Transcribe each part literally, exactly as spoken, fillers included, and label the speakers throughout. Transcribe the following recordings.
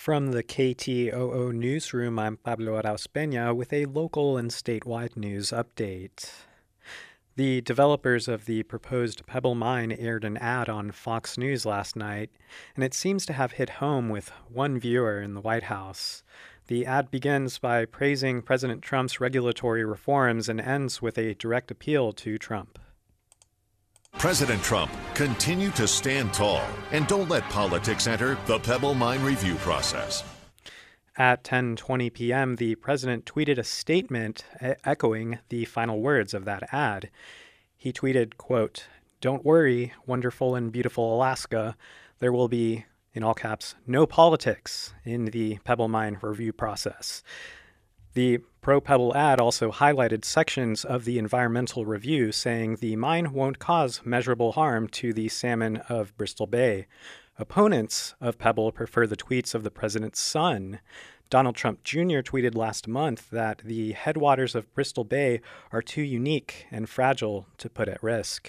Speaker 1: From the K T O O newsroom, I'm Pablo Arauz Peña with a local and statewide news update. The developers of the proposed Pebble Mine aired an ad on Fox News last night, and it seems to have hit home with one viewer in the White House. The ad begins by praising President Trump's regulatory reforms and ends with a direct appeal to Trump.
Speaker 2: President Trump, continue to stand tall and don't let politics enter the Pebble Mine review process.
Speaker 1: At ten twenty p.m., the president tweeted a statement e- echoing the final words of that ad. He tweeted, quote, "Don't worry, wonderful and beautiful Alaska. There will be, in all caps, no politics in the Pebble Mine review process." The pro-Pebble ad also highlighted sections of the environmental review, saying the mine won't cause measurable harm to the salmon of Bristol Bay. Opponents of Pebble prefer the tweets of the president's son. Donald Trump Junior tweeted last month that the headwaters of Bristol Bay are too unique and fragile to put at risk.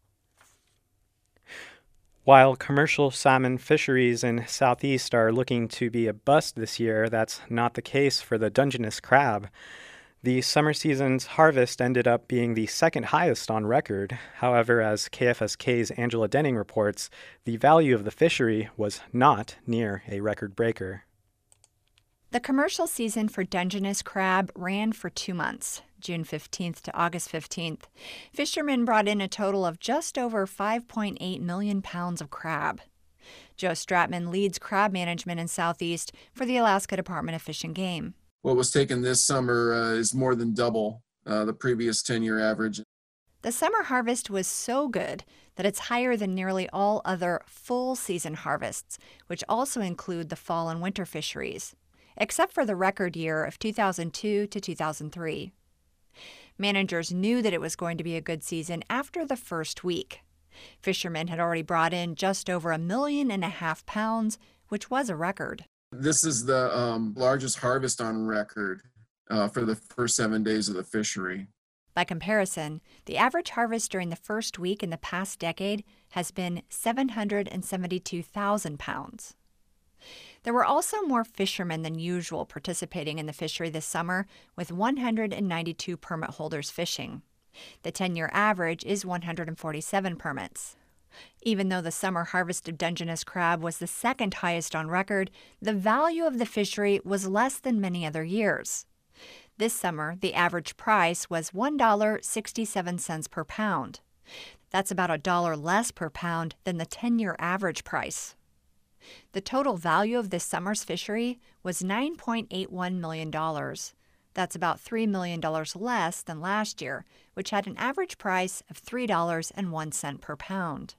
Speaker 1: While commercial salmon fisheries in Southeast are looking to be a bust this year, that's not the case for the Dungeness crab. The summer season's harvest ended up being the second highest on record. However, as K F S K's Angela Denning reports, the value of the fishery was not near a record breaker.
Speaker 3: The commercial season for Dungeness crab ran for two months, June fifteenth to August fifteenth. Fishermen brought in a total of just over five point eight million pounds of crab. Joe Stratman leads crab management in Southeast for the Alaska Department of Fish and Game.
Speaker 4: What was taken this summer uh, is more than double uh, the previous ten-year average.
Speaker 3: The summer harvest was so good that it's higher than nearly all other full-season harvests, which also include the fall and winter fisheries, except for the record year of two thousand two to two thousand three. Managers knew that it was going to be a good season after the first week. Fishermen had already brought in just over a million and a half pounds, which was a record.
Speaker 4: This is the um, largest harvest on record uh, for the first seven days of the fishery.
Speaker 3: By comparison, the average harvest during the first week in the past decade has been seven hundred seventy-two thousand pounds. There were also more fishermen than usual participating in the fishery this summer, with one hundred ninety-two permit holders fishing. The ten-year average is one hundred forty-seven permits. Even though the summer harvest of Dungeness crab was the second highest on record, the value of the fishery was less than many other years. This summer, the average price was one dollar and sixty-seven cents per pound. That's about a dollar less per pound than the ten-year average price. The total value of this summer's fishery was nine point eight one million dollars. That's about three million dollars less than last year, which had an average price of three dollars and one cent per pound.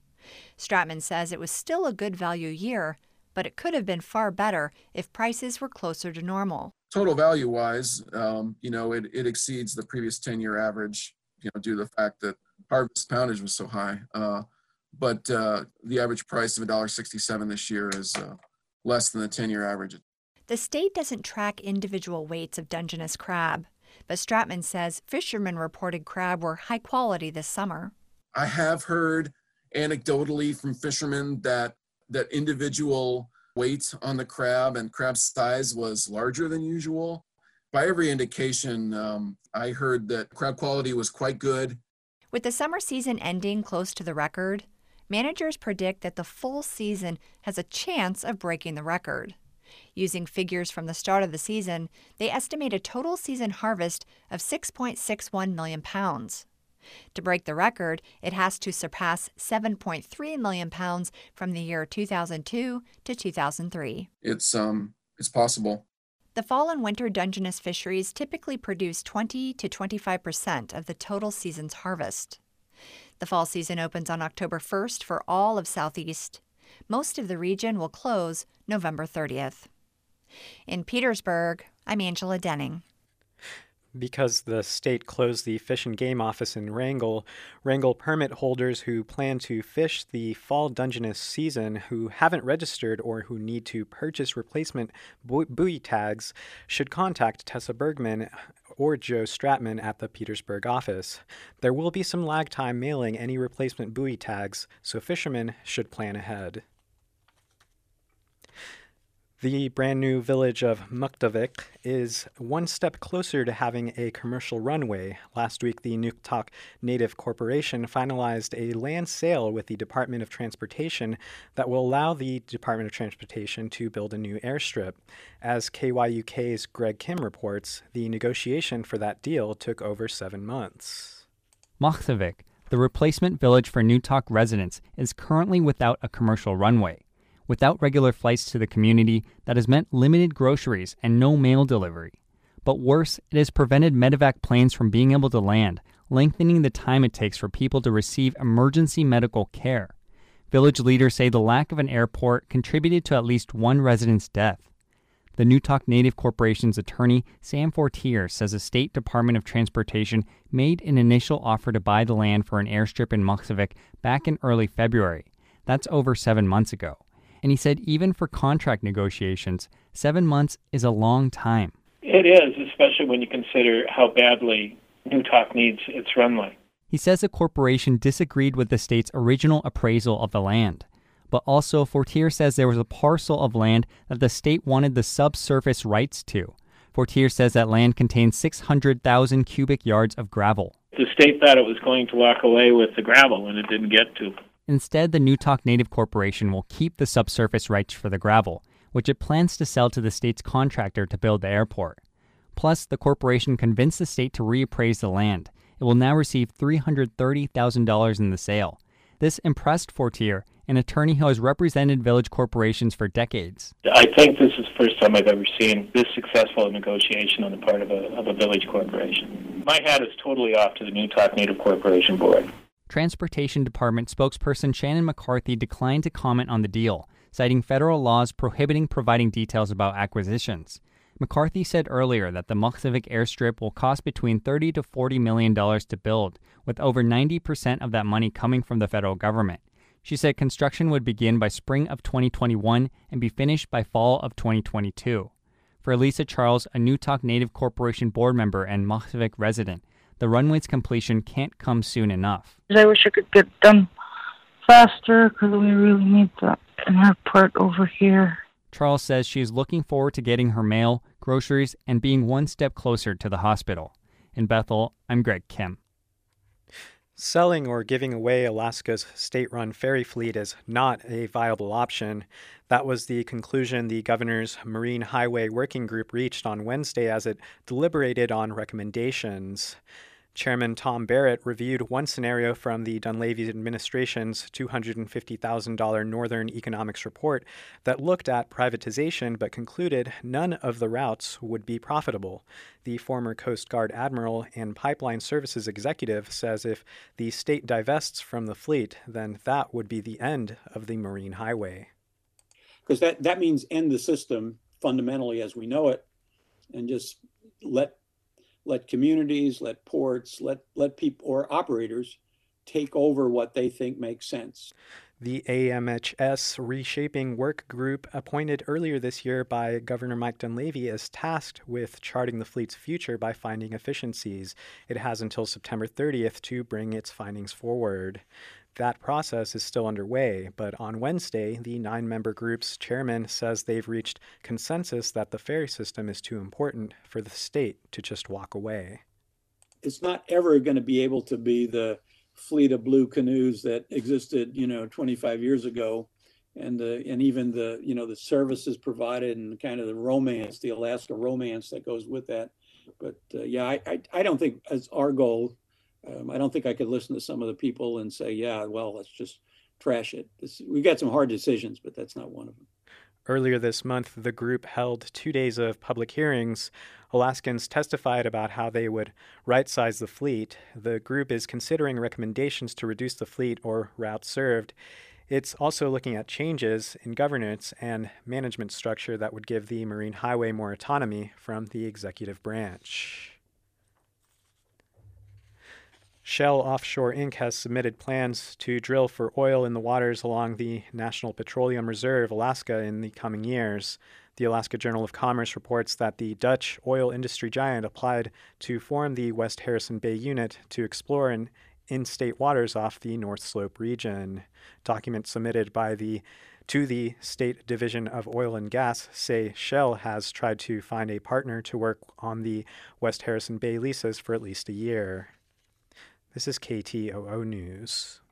Speaker 3: Stratman says it was still a good value year, but it could have been far better if prices were closer to normal.
Speaker 4: Total value-wise, um, you know, it, it exceeds the previous ten-year average, you know, due to the fact that harvest poundage was so high. Uh, but uh, the average price of one dollar and sixty-seven cents this year is uh, less than the ten-year average.
Speaker 3: The state doesn't track individual weights of Dungeness crab, but Stratman says fishermen reported crab were high quality this summer.
Speaker 4: I have heard anecdotally from fishermen that that individual weight on the crab and crab size was larger than usual. By every indication, um, I heard that crab quality was quite good.
Speaker 3: With the summer season ending close to the record, managers predict that the full season has a chance of breaking the record. Using figures from the start of the season, they estimate a total season harvest of six point six one million pounds. To break the record, it has to surpass seven point three million pounds from the year two thousand two to two thousand three.
Speaker 4: It's um, it's possible.
Speaker 3: The fall and winter Dungeness fisheries typically produce twenty to twenty-five percent of the total season's harvest. The fall season opens on October first for all of Southeast. Most of the region will close November thirtieth. In Petersburg, I'm Angela Denning.
Speaker 1: Because the state closed the Fish and Game office in Wrangell, Wrangell permit holders who plan to fish the fall Dungeness season who haven't registered or who need to purchase replacement bu- buoy tags should contact Tessa Bergman or Joe Stratman at the Petersburg office. There will be some lag time mailing any replacement buoy tags, so fishermen should plan ahead. The brand new village of Mukhtavik is one step closer to having a commercial runway. Last week, the Nuktak Native Corporation finalized a land sale with the Department of Transportation that will allow the Department of Transportation to build a new airstrip. As K Y U K's Greg Kim reports, the negotiation for that deal took over seven months.
Speaker 5: Mukhtavik, the replacement village for Nuktak residents, is currently without a commercial runway. Without regular flights to the community, that has meant limited groceries and no mail delivery. But worse, it has prevented medevac planes from being able to land, lengthening the time it takes for people to receive emergency medical care. Village leaders say the lack of an airport contributed to at least one resident's death. The Nuktak Native Corporation's attorney, Sam Fortier, says the State Department of Transportation made an initial offer to buy the land for an airstrip in Mukhtavik back in early February. That's over seven months ago. And he said even for contract negotiations, seven months is a long time.
Speaker 6: It is, especially when you consider how badly Nuktak needs its runway.
Speaker 5: He says the corporation disagreed with the state's original appraisal of the land. But also, Fortier says there was a parcel of land that the state wanted the subsurface rights to. Fortier says that land contains six hundred thousand cubic yards of gravel.
Speaker 6: The state thought it was going to walk away with the gravel, and it didn't get to.
Speaker 5: Instead, the Nuktak Native Corporation will keep the subsurface rights for the gravel, which it plans to sell to the state's contractor to build the airport. Plus, the corporation convinced the state to reappraise the land. It will now receive three hundred thirty thousand dollars in the sale. This impressed Fortier, an attorney who has represented village corporations for decades.
Speaker 6: I think this is the first time I've ever seen this successful a negotiation on the part of a, of a village corporation. My hat is totally off to the Nuktak Native Corporation Board.
Speaker 5: Transportation Department spokesperson Shannon McCarthy declined to comment on the deal, citing federal laws prohibiting providing details about acquisitions. McCarthy said earlier that the Mukhtavik airstrip will cost between thirty to forty million dollars to build, with over ninety percent of that money coming from the federal government. She said construction would begin by spring of twenty twenty-one and be finished by fall of twenty twenty-two. For Lisa Charles, a Nuktak Native Corporation board member and Mukhtavik resident, the runway's completion can't come soon enough.
Speaker 7: I wish I could get done faster because we really need the airport over here.
Speaker 5: Charles says she is looking forward to getting her mail, groceries, and being one step closer to the hospital. In Bethel, I'm Greg Kim.
Speaker 1: Selling or giving away Alaska's state-run ferry fleet is not a viable option. That was the conclusion the governor's Marine Highway Working Group reached on Wednesday as it deliberated on recommendations. Chairman Tom Barrett reviewed one scenario from the Dunleavy administration's two hundred fifty thousand dollars Northern Economics Report that looked at privatization but concluded none of the routes would be profitable. The former Coast Guard admiral and pipeline services executive says if the state divests from the fleet, then that would be the end of the Marine Highway.
Speaker 8: Because that, that means end the system fundamentally as we know it and just let let communities, let ports, let let people or operators take over what they think makes sense.
Speaker 1: The A M H S Reshaping Work Group, appointed earlier this year by Governor Mike Dunleavy, is tasked with charting the fleet's future by finding efficiencies. It has until September thirtieth to bring its findings forward. That process is still underway, but on Wednesday, the nine-member group's chairman says they've reached consensus that the ferry system is too important for the state to just walk away.
Speaker 8: It's not ever going to be able to be the fleet of blue canoes that existed, you know, twenty-five years ago, and the and even the you know the services provided and kind of the romance, the Alaska romance that goes with that. But uh, yeah, I, I I don't think as our goal. Um, I don't think I could listen to some of the people and say, yeah, well, let's just trash it. This, we got some hard decisions, but that's not one of them.
Speaker 1: Earlier this month, the group held two days of public hearings. Alaskans testified about how they would right-size the fleet. The group is considering recommendations to reduce the fleet or routes served. It's also looking at changes in governance and management structure that would give the Marine Highway more autonomy from the executive branch. Shell Offshore Incorporated has submitted plans to drill for oil in the waters along the National Petroleum Reserve, Alaska, in the coming years. The Alaska Journal of Commerce reports that the Dutch oil industry giant applied to form the West Harrison Bay unit to explore in in-state waters off the North Slope region. Documents submitted by the to the State Division of Oil and Gas say Shell has tried to find a partner to work on the West Harrison Bay leases for at least a year. This is K T O O News.